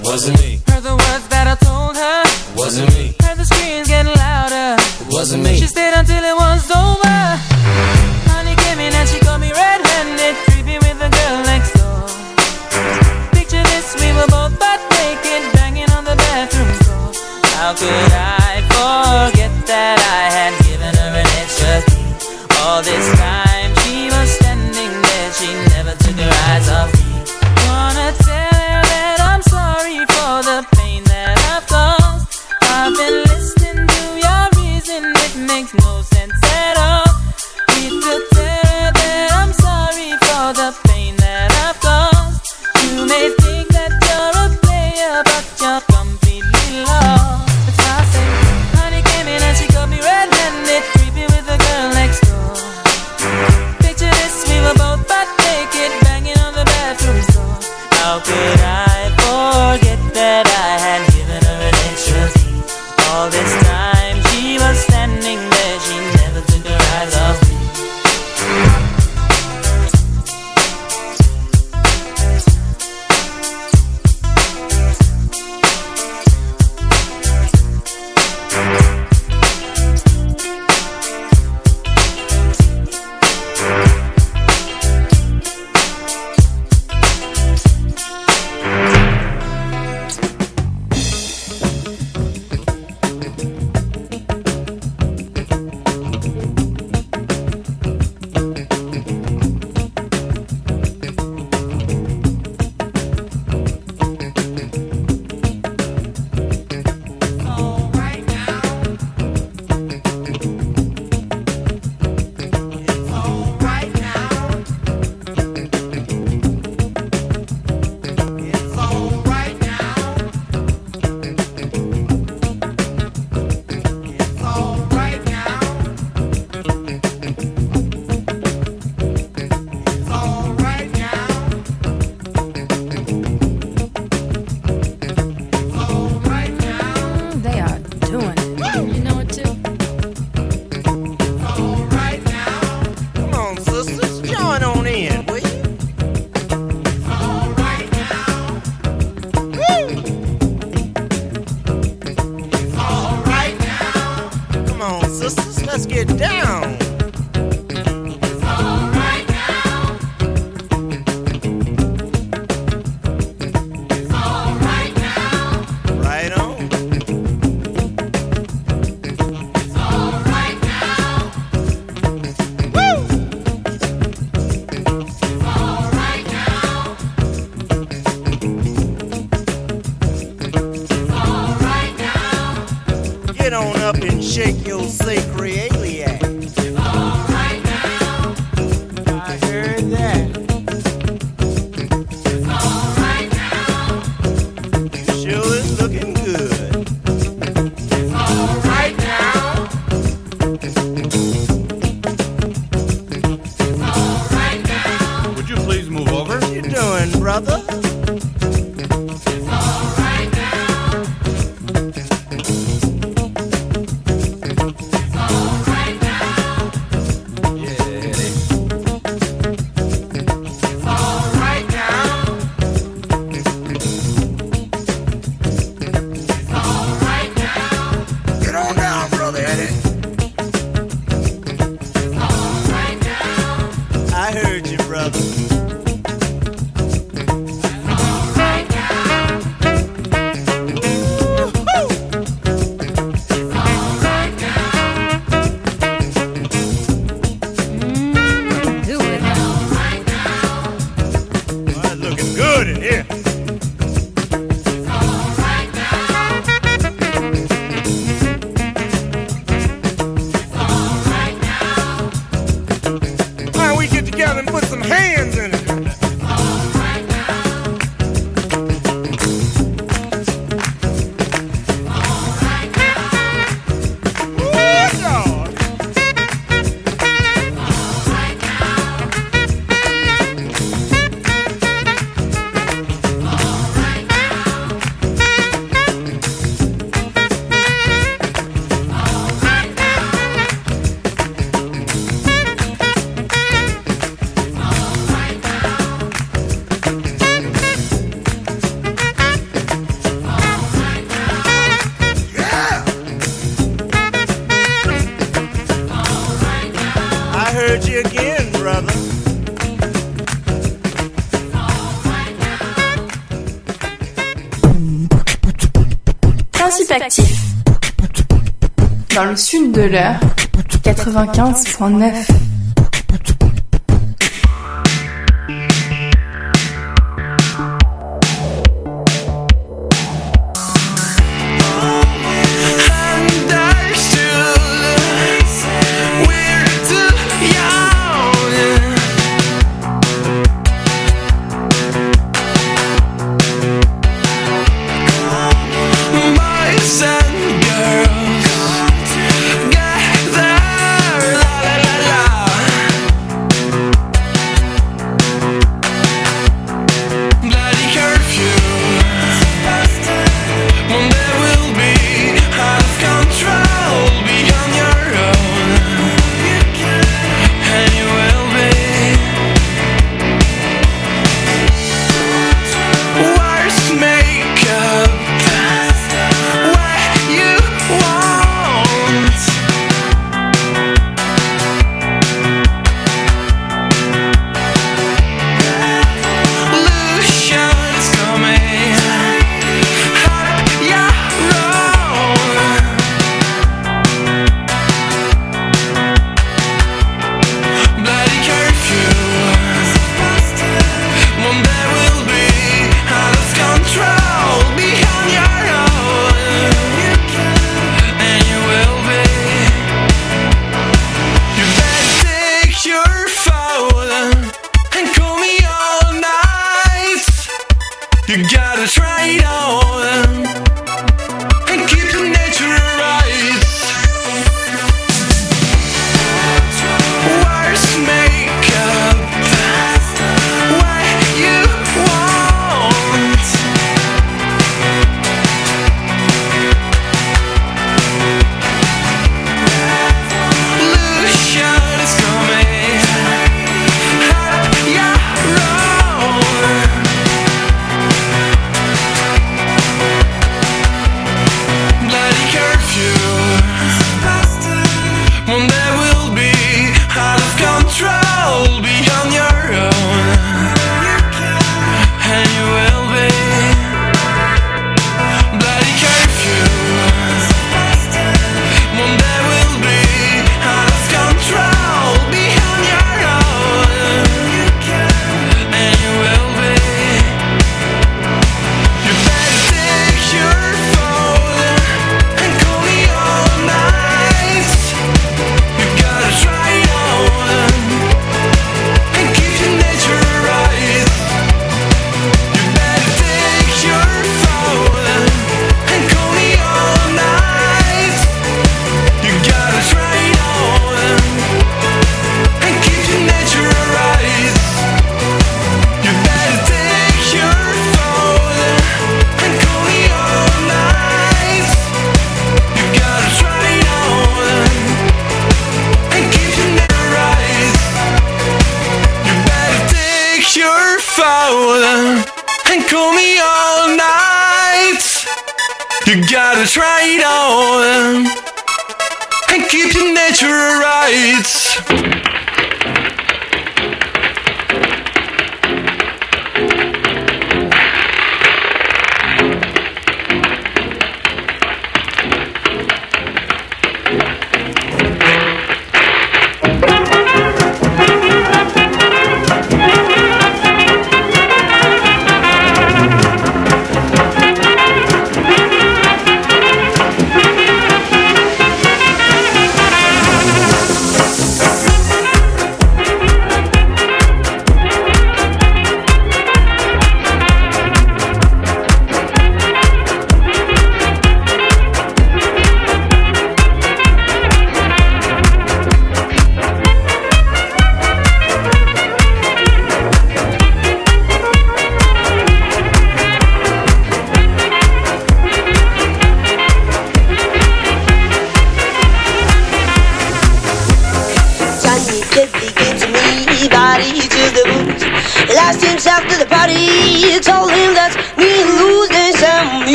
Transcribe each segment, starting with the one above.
Wasn't me. Heard the words that I told her. Wasn't me. Heard the screams getting louder. Wasn't me. She stayed until it was over. Honey came in and she caught me red-handed, creepy with the girl next door. Picture this, we were both butt naked, banging on the bathroom floor. How could I forget that I had given her an extra key? All this time she was standing there, she never took her eyes off me. Wanna tell her that I'm sorry for the pain that I've caused. I've been listening to your reason, it makes no sense at all. Need to tell her that I'm sorry for the pain that I've caused. You may think that you're a player, but you're completely lost. That's why I say, honey came in and she got me red-handed, creepy with the girl next door. Picture this, we were both butt naked, banging on the bathroom door. How could I forget that I had given her an extra key? All this time she was standing there, she never took her eyes off me. Principe actif. Dans le sud de l'heure, 95.9.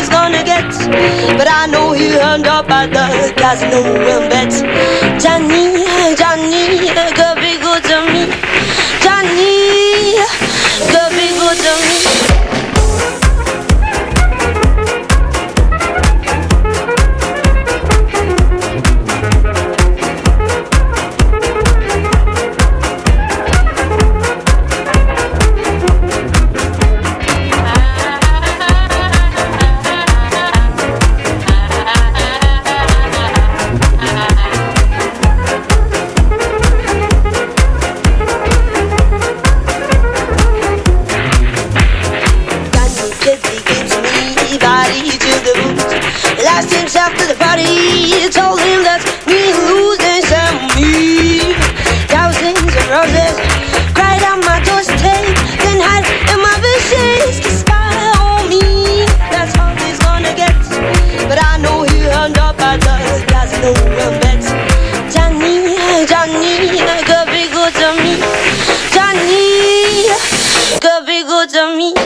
But I know he earned up at the casino and bets. Johnny towards me.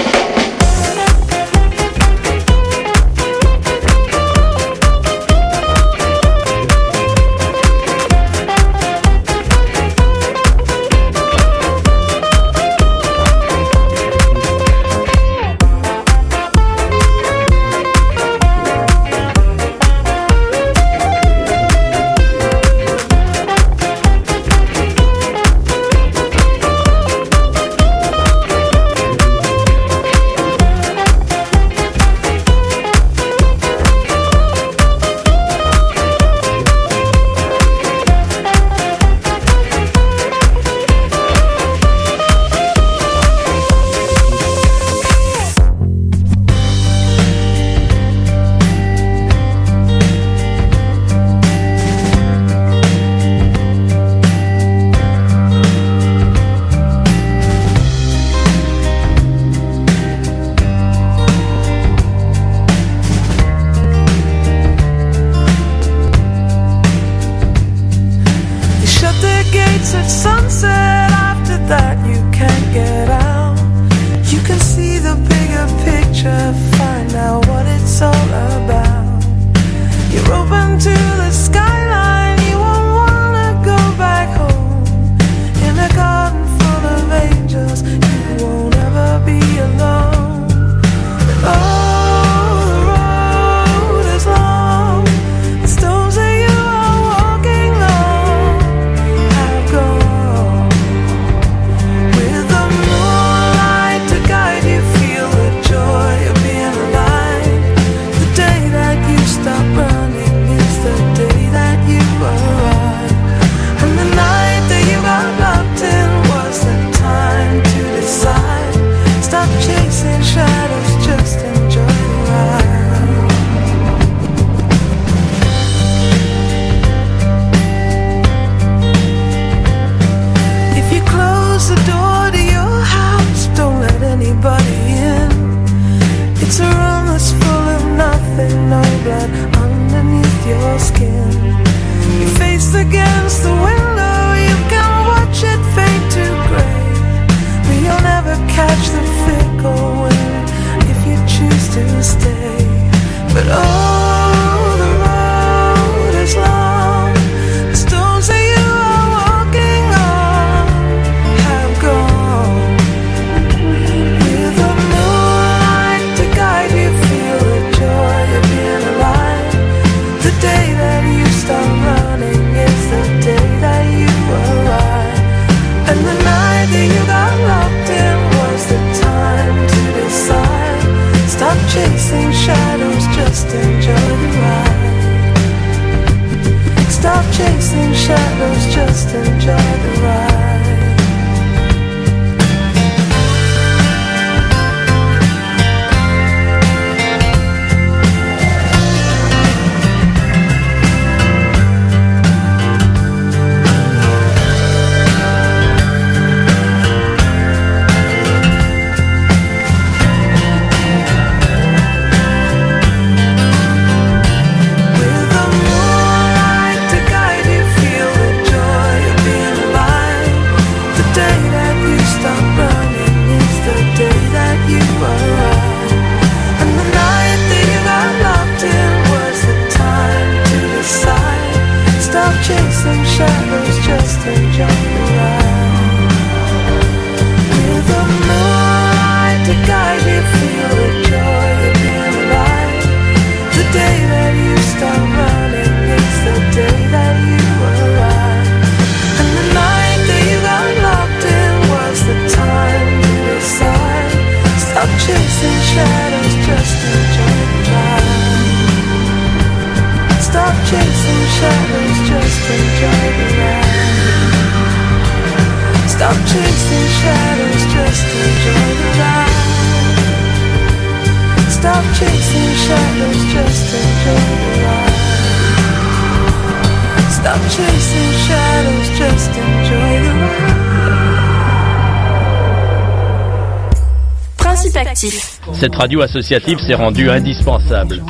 Principe actif. Cette radio associative s'est rendue indispensable.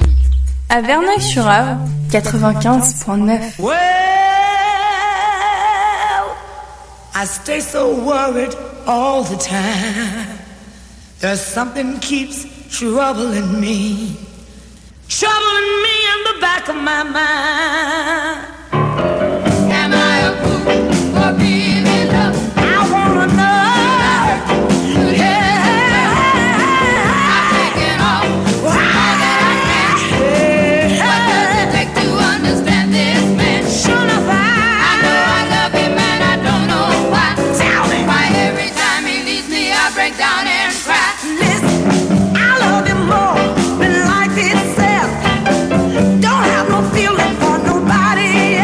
À Verneuil-sur-Avre, 95.9. Well, I stay so worried all the time. There's something keeps troubling me in the back of my mind. Am I a fool for being in love? I wanna know. Yeah. I'm taking off all that I can. What does it take to understand this man? Sure enough, I know I love him and I don't know why. Tell me. Why every time he leaves me I break down and cry. Listen, I love you more than life itself. Don't have no feeling for nobody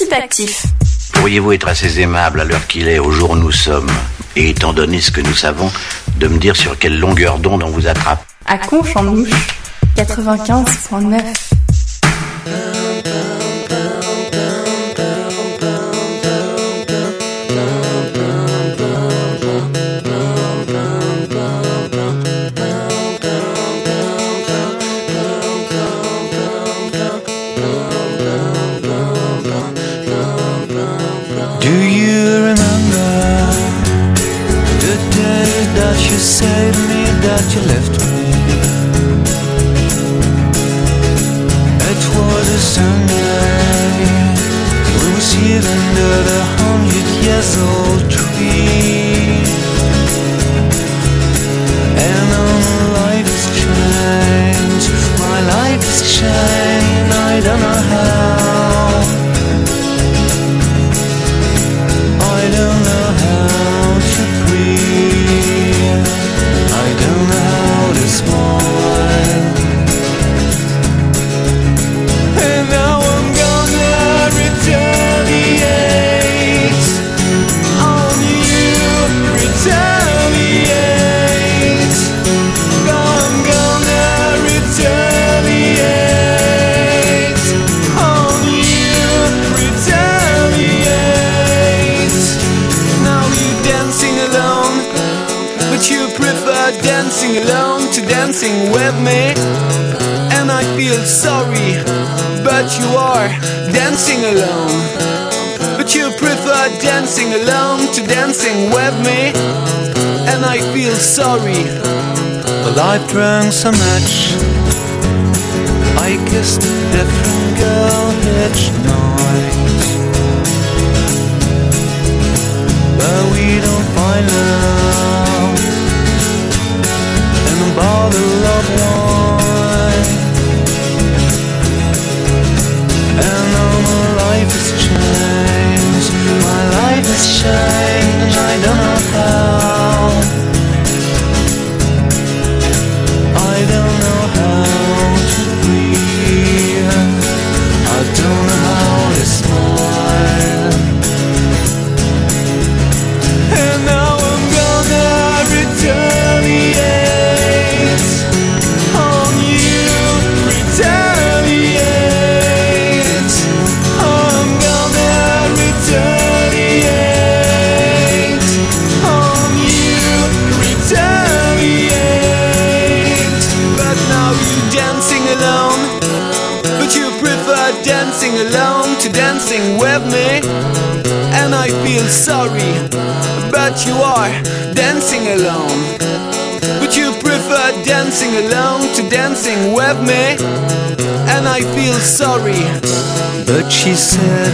principe actif. Pourriez-vous être assez aimable à l'heure qu'il est, au jour où nous sommes, et étant donné ce que nous savons, de me dire sur quelle longueur d'onde on vous attrape? À Conche-en-Ouche, 95.9. Do you remember the day that you said to me that you left me? It was a Sunday. We were seated under the 100-year-old tree, and all my life has changed. My life has changed. I don't know how. I don't know how to breathe. I don't know how to smile. And now I'm gonna retaliate on you. Retaliate. I'm gonna retaliate on you. Retaliate. Now you're dancing alone, but you prefer dancing alone to dancing with me. And I feel sorry, but you are dancing alone. But you prefer dancing alone to dancing with me. And I feel sorry. Well, I drank so much, I kissed a different girl each night, but we don't find love in a bottle of wine. And now my life has changed. My life has changed. I don't know how. I don't know how to breathe. I don't know how to smile. And now I'm gonna retaliate on you. Retaliate. I'm gonna retaliate on you. Retaliate. But now you're dancing alone, but you prefer dancing alone to dancing with me. And I feel sorry, but you are dancing alone. But you prefer dancing alone to dancing with me. And I feel sorry, but she said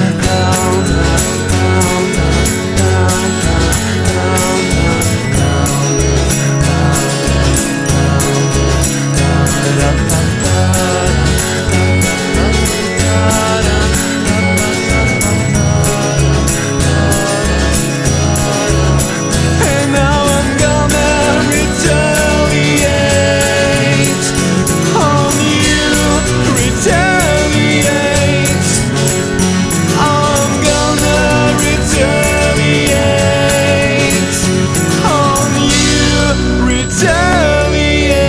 and now I'm gonna retaliate on you. Retaliate. I'm gonna retaliate on you. Retaliate.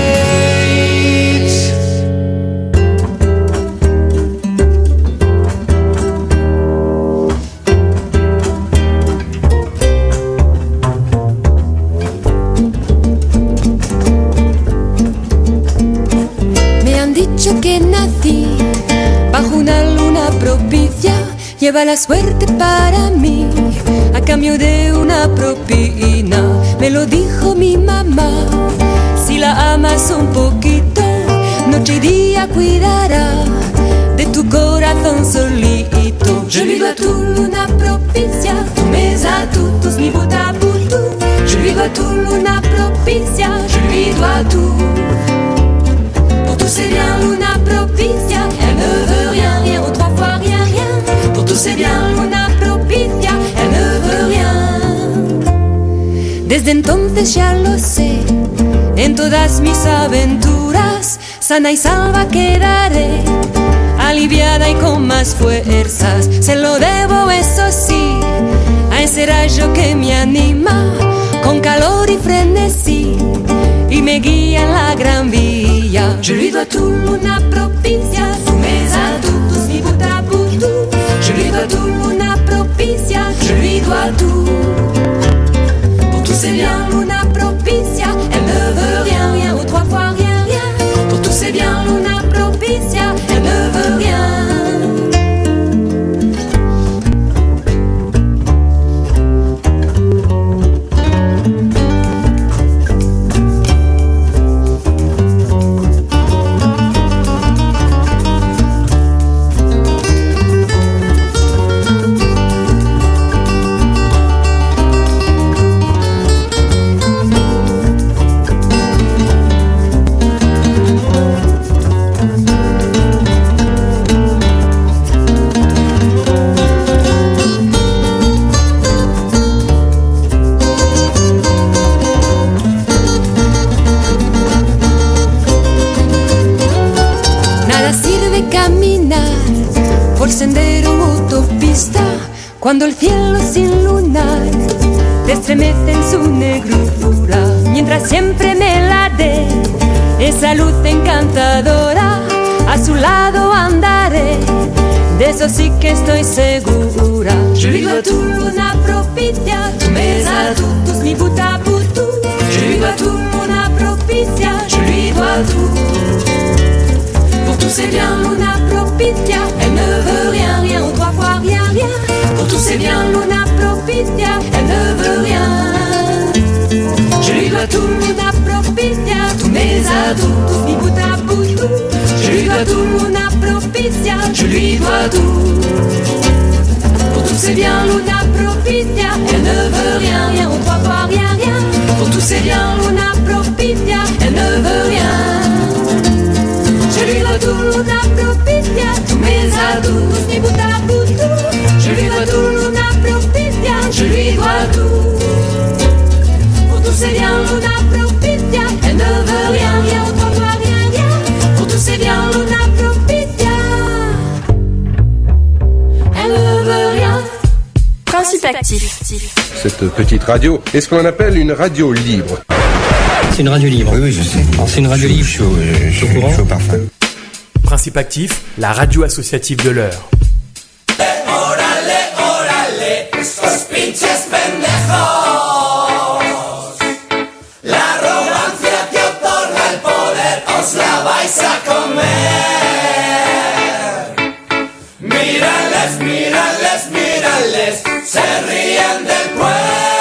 Me han dicho que nací bajo una luna propicia, lleva la suerte para mí a cambio de una propina. Me lo dijo mi mamá, si la amas un poquito, noche y día cuidará de tu corazón solito. Je lui dois tout luna propicia, tous mes atouts, mi bout à bout tout. Je lui dois tout luna propicia, je lui dois tout. Pour tous c'est bien luna propicia, elle ne veut rien, rien ou trois fois rien, rien. Pour tous c'est bien luna propicia, elle ne veut rien. Desde entonces ya lo sé, en todas mis aventuras sana y salva quedaré. aliviada y con más fuerzas. Se lo debo, eso sí, a ese rayo que me anima con calor y frenesí y me guía en la gran vía. Je lui dois tout una propicia, tous mes atouts, tous mi bout à bout tout. Je lui dois tout una propicia, je lui dois tout. Pour tous ses biens, Luna propicia, elle ne veut rien, rien ou trois fois rien, rien. Pour tous ses biens, Luna propicia, elle ne veut rien. Por sendero o autopista, cuando el cielo sin lunar te estremece en su negrura, mientras siempre me la dé esa luz encantadora, a su lado andaré, de eso sí que estoy segura. Je lui dois tout una propicia, tous mes atouts, tous mi bout à bout tout. Je lui dois tout una propicia, je lui dois tout. Pour tous ses biens, Luna propicia, elle ne veut rien, rien ou trois fois rien, rien. Pour tous ses biens, Luna propicia, elle ne veut rien. Je lui dois tout, Luna propicia, tous mes atouts, tous mi bout à bout tout. Je lui dois tout, Luna propicia, je lui dois tout. Pour tous ses biens, Luna propicia, elle ne veut rien, rien ou trois fois rien, rien. Pour tous ses biens, Luna propicia, elle ne veut rien. Je lui dois tout, Luna propicia, tous mes atouts, tous mi bout à bout tout. Je lui dois tout, Luna propicia, je lui dois tout. Pour tous ses biens, Luna propicia, elle ne veut rien, rien ou trois fois rien, rien. Pour tous ses biens, Luna propicia, elle ne veut rien. Principe actif. Cette petite radio est ce qu'on appelle une radio libre. C'est une radio libre. Oui, je sais. C'est une radio libre. Chaud parfum. Principe actif, la radio associative de l'heure. Órale, órale, estos pinches pendejos. La arrogancia que otorga el poder os la vais a comer. Mírales, mírales, mírales, se ríen del pueblo.